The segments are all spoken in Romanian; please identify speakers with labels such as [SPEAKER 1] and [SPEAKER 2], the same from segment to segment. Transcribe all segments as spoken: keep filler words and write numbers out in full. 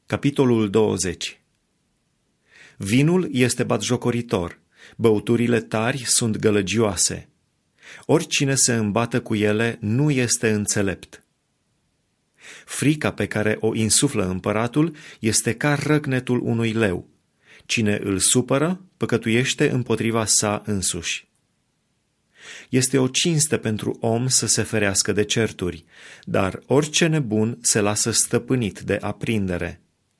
[SPEAKER 1] Capitolul douăzeci. Vinul este batjocoritor, băuturile tari sunt gălăgioase. Oricine se îmbată cu ele nu este înțelept. Frica pe care o insuflă împăratul este ca răgnetul unui leu. Cine îl supără, păcătuiește împotriva sa însuși. Este o cinste pentru om să se ferească de certuri, dar orice nebun se lasă stăpânit de aprindere.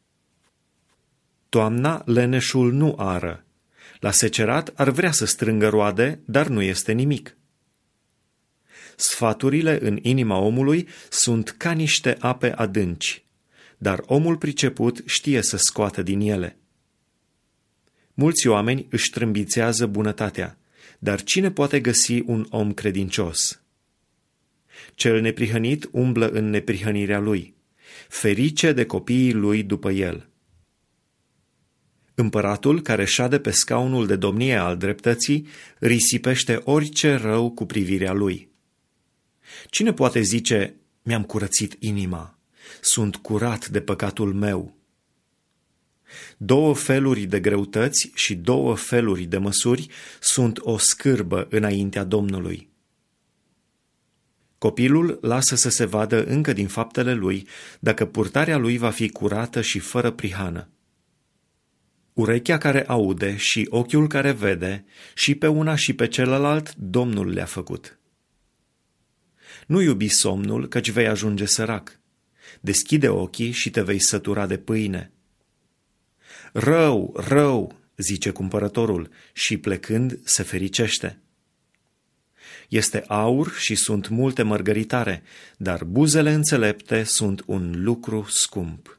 [SPEAKER 1] Toamna leneșul nu ară. La secerat ar vrea să strângă roade, dar nu este nimic. Sfaturile în inima omului sunt ca niște ape adânci, dar omul priceput știe să scoată din ele. Mulți oameni își trâmbițează bunătatea, dar cine poate găsi un om credincios? Cel neprihănit umblă în neprihănirea lui, ferice de copiii lui după el. Împăratul care șade pe scaunul de domnie al dreptății risipește orice rău cu privirea lui. Cine poate zice, mi-am curățit inima, sunt curat de păcatul meu? Două feluri de greutăți și două feluri de măsuri sunt o scârbă înaintea Domnului. Copilul lasă să se vadă încă din faptele lui dacă purtarea lui va fi curată și fără prihană. Urechea care aude și ochiul care vede, și pe una și pe celălalt, Domnul le-a făcut. Nu iubi somnul, căci vei ajunge sărac. Deschide ochii și te vei sătura de pâine. Rău, rău, zice cumpărătorul, și plecând se fericește. Este aur și sunt multe mărgăritare, dar buzele înțelepte sunt un lucru scump.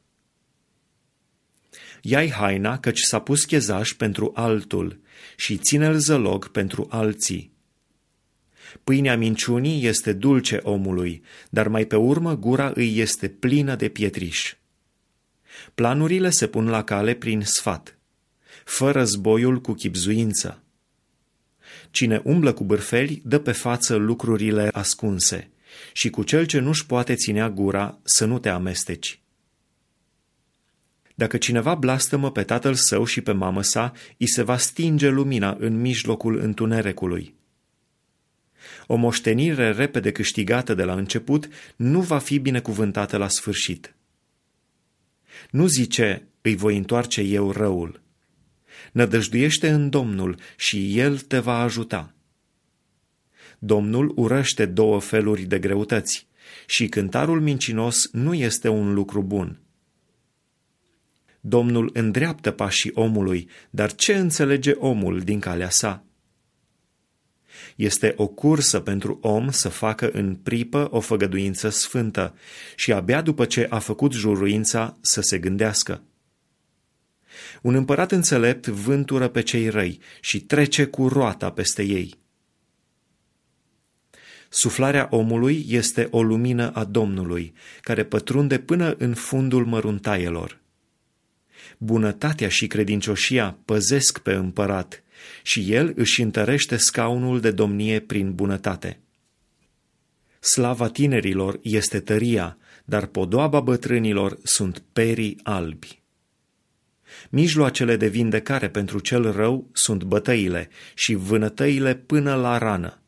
[SPEAKER 1] Ia-i haina, căci s-a pus chezaș pentru altul, și ține-l zălog pentru alții. Pâinea minciunii este dulce omului, dar mai pe urmă gura îi este plină de pietriș. Planurile se pun la cale prin sfat, fă războiul cu chibzuință. Cine umblă cu bârfeli dă pe față lucrurile ascunse, și cu cel ce nu-și poate ținea gura să nu te amesteci. Dacă cineva blastămă pe tatăl său și pe mamă sa, îi se va stinge lumina în mijlocul întunericului. O moștenire repede câștigată de la început nu va fi binecuvântată la sfârșit. Nu zice, îi voi întoarce eu răul. Nădăjduiește în Domnul și El te va ajuta. Domnul urăște două feluri de greutăți și cântarul mincinos nu este un lucru bun. Domnul îndreaptă pașii omului, dar ce înțelege omul din calea sa? Este o cursă pentru om să facă în pripă o făgăduință sfântă și abia după ce a făcut juruința să se gândească. Un împărat înțelept vântură pe cei răi și trece cu roata peste ei. Suflarea omului este o lumină a Domnului, care pătrunde până în fundul măruntaielor. Bunătatea și credincioșia păzesc pe împărat și el își întărește scaunul de domnie prin bunătate. Slava tinerilor este tăria, dar podoaba bătrânilor sunt perii albi. Mijloacele de vindecare pentru cel rău sunt bătăile și vânătăile până la rană.